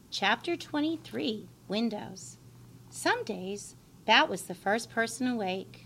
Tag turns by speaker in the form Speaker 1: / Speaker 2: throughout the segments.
Speaker 1: Chapter 23, Windows. Some days, Bat was the first person awake.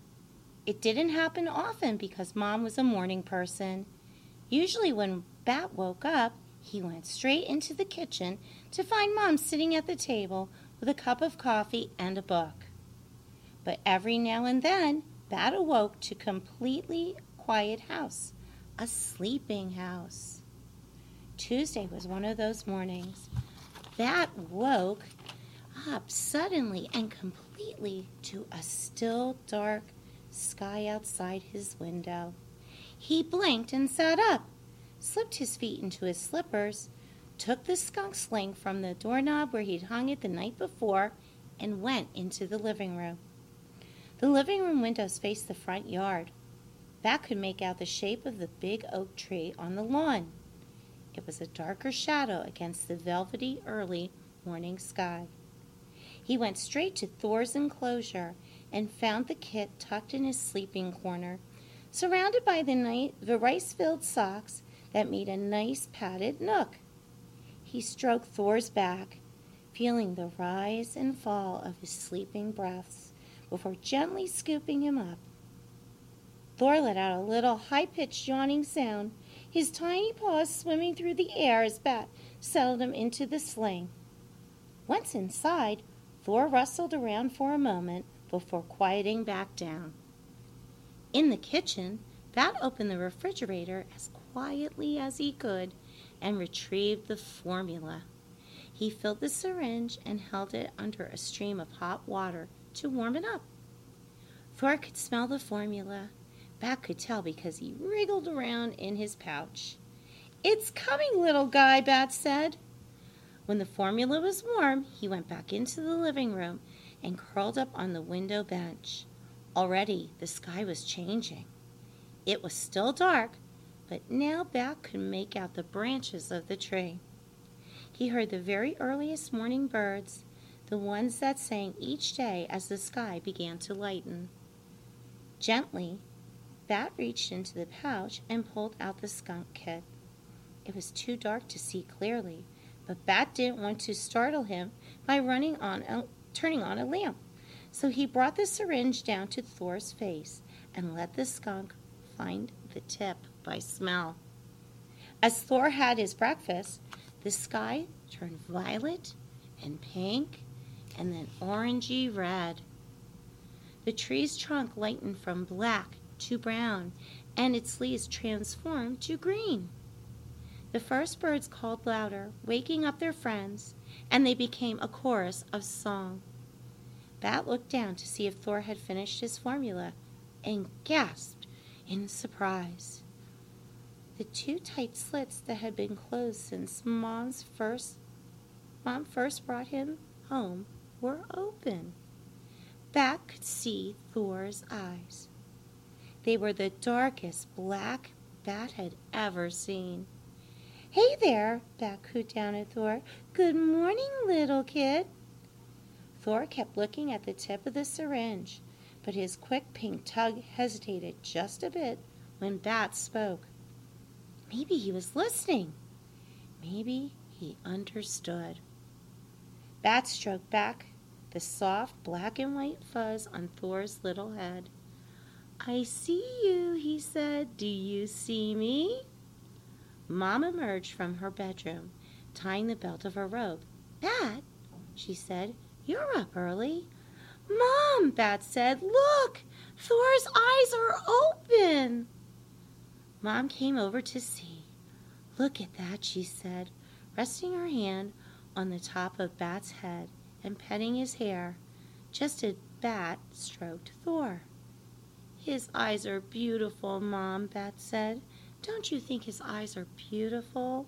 Speaker 1: It didn't happen often because Mom was a morning person. Usually when Bat woke up, he went straight into the kitchen to find Mom sitting at the table with a cup of coffee and a book. But every now and then, Bat awoke to a completely quiet house, a sleeping house. Tuesday was one of those mornings. Bat woke up suddenly and completely to a still, dark sky outside his window. He blinked and sat up, slipped his feet into his slippers, took the skunk sling from the doorknob where he'd hung it the night before, and went into the living room. The living room windows faced the front yard. Bat could make out the shape of the big oak tree on the lawn. It was a darker shadow against the velvety early morning sky. He went straight to Thor's enclosure and found the kit tucked in his sleeping corner, surrounded by the rice-filled socks that made a nice padded nook. He stroked Thor's back, feeling the rise and fall of his sleeping breaths before gently scooping him up. Thor let out a little high-pitched yawning sound, his tiny paws swimming through the air as Bat settled him into the sling. Once inside, Thor rustled around for a moment before quieting back down. In the kitchen, Bat opened the refrigerator as quietly as he could and retrieved the formula. He filled the syringe and held it under a stream of hot water to warm it up. Thor could smell the formula. Bat could tell because he wriggled around in his pouch. "It's coming, little guy," Bat said. When the formula was warm, he went back into the living room and curled up on the window bench. Already the sky was changing. It was still dark, but now Bat could make out the branches of the tree. He heard the very earliest morning birds, the ones that sang each day as the sky began to lighten. Gently, Bat reached into the pouch and pulled out the skunk kit. It was too dark to see clearly, but Bat didn't want to startle him by turning on a lamp. So he brought the syringe down to Thor's face and let the skunk find the tip by smell. As Thor had his breakfast, the sky turned violet and pink and then orangey red. The tree's trunk lightened from black to brown, and its leaves transformed to green. The first birds called louder, waking up their friends, and they became a chorus of song. Bat looked down to see if Thor had finished his formula and gasped in surprise. The two tight slits that had been closed since Mom first brought him home were open. Bat could see Thor's eyes. They were the darkest black Bat had ever seen. "Hey there," Bat cooed down at Thor. "Good morning, little kid." Thor kept looking at the tip of the syringe, but his quick pink tongue hesitated just a bit when Bat spoke. Maybe he was listening. Maybe he understood. Bat stroked back the soft black and white fuzz on Thor's little head. "I see you," he said. "Do you see me?" Mom emerged from her bedroom, tying the belt of her robe. "Bat," she said, "you're up early." "Mom," Bat said, "look! Thor's eyes are open!" Mom came over to see. "Look at that," she said, resting her hand on the top of Bat's head and petting his hair, just as Bat stroked Thor. "His eyes are beautiful, Mom," Bat said. "Don't you think his eyes are beautiful?"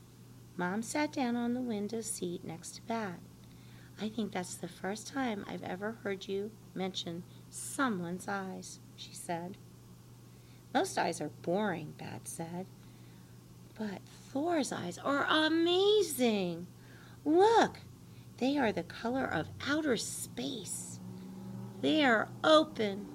Speaker 1: Mom sat down on the window seat next to Bat. "I think that's the first time I've ever heard you mention someone's eyes," she said. "Most eyes are boring," Bat said. "But Thor's eyes are amazing. Look, they are the color of outer space. They are open."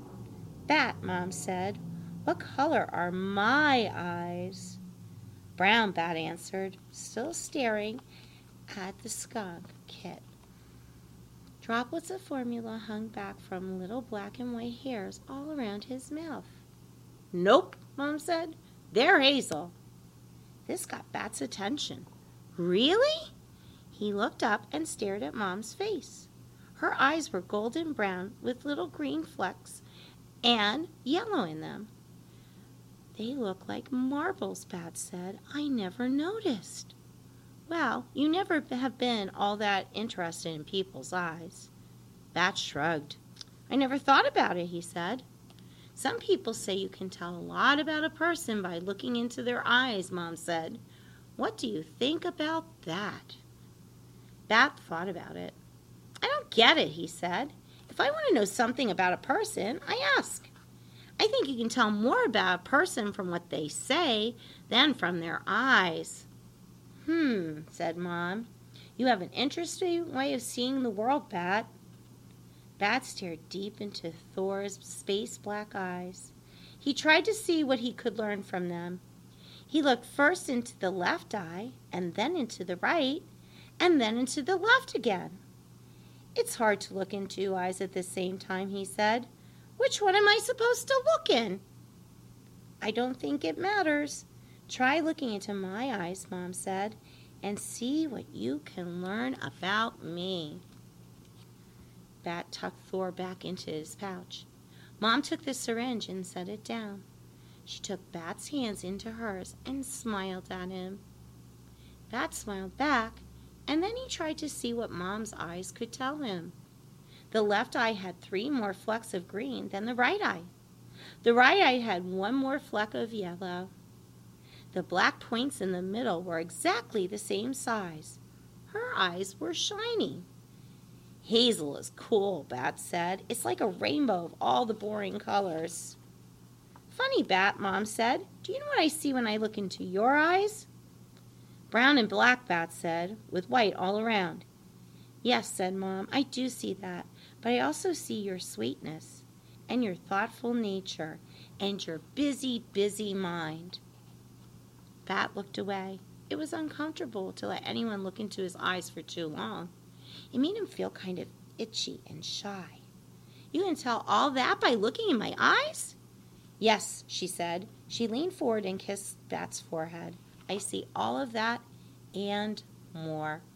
Speaker 1: "Bat," Mom said, "what color are my eyes?" "Brown," Bat answered, still staring at the skunk kit. Droplets of formula hung back from little black and white hairs all around his mouth. "Nope," Mom said. "They're hazel." This got Bat's attention. "Really?" He looked up and stared at Mom's face. Her eyes were golden brown with little green flecks and yellow in them. "They look like marbles," Bat said. "I never noticed." "Well, you never have been all that interested in people's eyes." Bat shrugged. "I never thought about it," he said. "Some people say you can tell a lot about a person by looking into their eyes," Mom said. "What do you think about that?" Bat thought about it. "I don't get it," he said. "If I want to know something about a person, I ask. I think you can tell more about a person from what they say than from their eyes." Said Mom. "You have an interesting way of seeing the world, Bat." Bat stared deep into Thor's space black eyes. He tried to see what he could learn from them. He looked first into the left eye, and then into the right, and then into the left again. "It's hard to look in two eyes at the same time," he said. "Which one am I supposed to look in?" "I don't think it matters. Try looking into my eyes," Mom said, "and see what you can learn about me." Bat tucked Thor back into his pouch. Mom took the syringe and set it down. She took Bat's hands into hers and smiled at him. Bat smiled back, and then he tried to see what Mom's eyes could tell him. The left eye had 3 more flecks of green than the right eye. The right eye had 1 more fleck of yellow. The black points in the middle were exactly the same size. Her eyes were shiny. "Hazel is cool," Bat said. "It's like a rainbow of all the boring colors." "Funny, Bat," Mom said. "Do you know what I see when I look into your eyes?" "Brown and black," Bat said, "with white all around." "Yes," said Mom, "I do see that, but I also see your sweetness and your thoughtful nature and your busy, busy mind." Bat looked away. It was uncomfortable to let anyone look into his eyes for too long. It made him feel kind of itchy and shy. "You can tell all that by looking in my eyes?" "Yes," she said. She leaned forward and kissed Bat's forehead. "I see all of that and more."